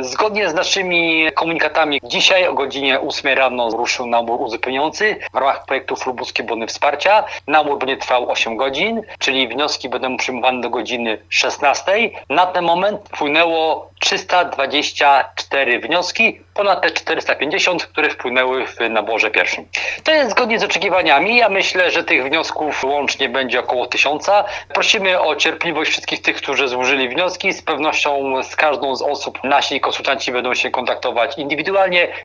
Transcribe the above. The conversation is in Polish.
Zgodnie z naszymi komunikatami dzisiaj o godzinie 8 rano ruszył nabór uzupełniający w ramach projektu Lubuskie Bony Wsparcia. Nabór będzie trwał 8 godzin, czyli wnioski będą przyjmowane do godziny 16. Na ten moment wpłynęło 324 wnioski, ponad te 450, które wpłynęły w naborze pierwszym. To jest zgodnie z oczekiwaniami. Ja myślę, że tych wniosków łącznie będzie około 1000. Prosimy o cierpliwość wszystkich tych, którzy złożyli wnioski. Z pewnością z każdą z osób nasi konsultanci będą się kontaktować indywidualnie.